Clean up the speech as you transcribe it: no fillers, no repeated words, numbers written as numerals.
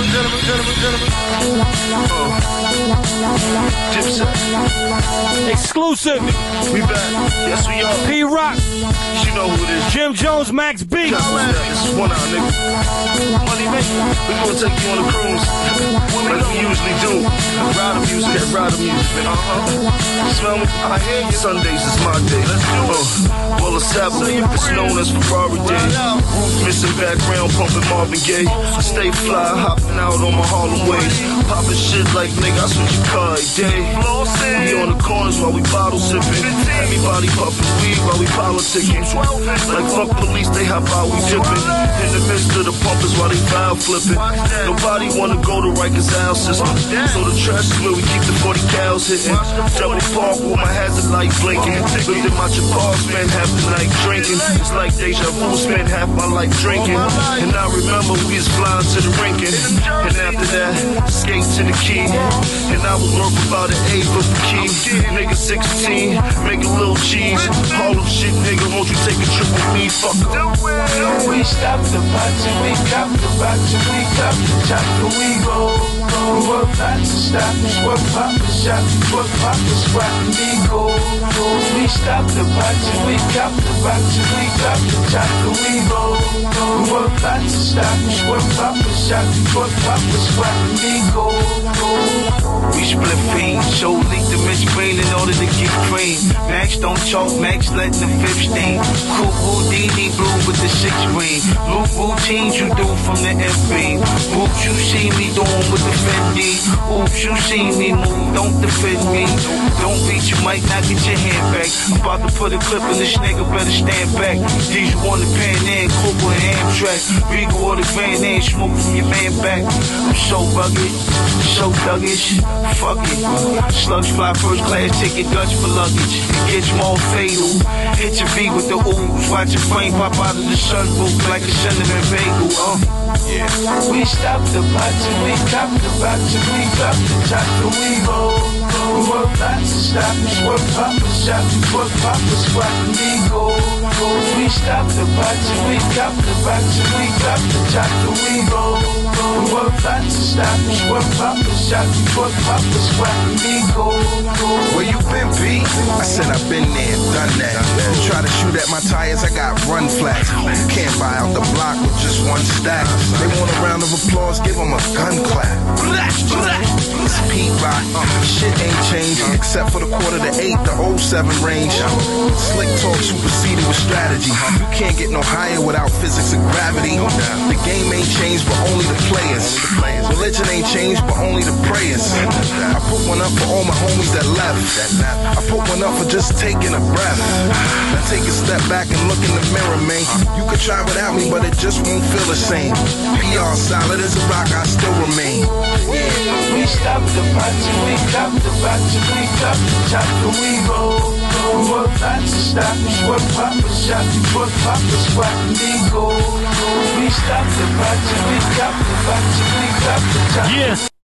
Exclusive. We back. Yes, we are. P-Rock. You know who it is. Jim Jones, Max B. This is one out, nigga. Money making. We gonna take you on a cruise. Like we usually do. Rider music, that rider music, man. Smell me? I hear you. Sundays is my day. Let's do it. Well established, it's known as Ferrari Day. Missing background, pumping Marvin Gaye. I stay fly, hopping out on my Harlem ways. Popping shit like nigga, I switch your car every day. We on the corners while we bottle sipping. Everybody puffing weed while we politicking. Like fuck police, they hop out, we dipping. In the midst of the pumpers while they foul flipping. Nobody wanna go to Rikers Isle system. So the trash is where we keep the 40 cows hitting. Double park with my hazard light blinking. Looked at my Chapar, spent half the night drinking. It's like deja vu, spent half my life drinking. And I remember we was flying to the rinking. And after that, skate to the key. And I was worth about an 8 for the key. Nigga 16, make a little cheese. Harlem shit, nigga, won't you take a trip with me? Fuck up. We stop the party, we cop the party, we cop the chopper, we go. What not to stop us, what Papa shot, what Papa squat, we go. We stop the party, we cop the party, we cop the chopper, we go. What not to stop us, what Papa shot, what Papa squat, we go. We split fiends, show leak the Mitch Green in order to get cream. Max don't choke, Max let the 15. Cool Houdini blue with the 6 ring. Blue routines you do from the FB. Oops, you see me doing with the Fendi. Oops, you see me move, don't defend me. Don't beat, you might not get your hand back. I'm about to put a clip in this nigga, better stand back. These you on the Pan Am, Cooper and Amtrak. Regal or the Grand Am, smoke from your man back. I'm so rugged, so thuggish. Fuck it. Slugs fly first class, ticket Dutch for luggage. It gets more fatal. Hit your feet with the ooze. Watch your frame pop out of the sunroof like a cinnamon bagel. Yeah. We stop the party, we cop the party, we cop the chopper, we go. What not to stop us, what Papa shot, what Papa squat, we go. We stop the party, we cop the party, we cop the chopper, we go. What not to stop us, what Papa shot, what Papa squat, we go. Where you been, B? I said I've been there, done that. You try to shoot at my tires, I got run flats. You can't buy out the block with just one stack. They want a round of applause, give them a gun clap. It's P-Rock, shit ain't changed except for the 7/4 to 07 range. Slick talk superseded with strategy. You can't get no higher without physics and gravity. The game ain't changed, but only the players. Religion ain't changed, but only the prayers. I put one up for all my homies that left. I put one up for just taking a breath. Now take a step back and look in the mirror, man. You could try without me, but it just won't feel the same. PR solid as a rock, I still remain. We stop the party, we cop the party, we cop the chopper, we go. What not to stop us, what Papa shot, what Papa squat, we go. We stop the party, we cop the party, we cop the chopper. Yeah.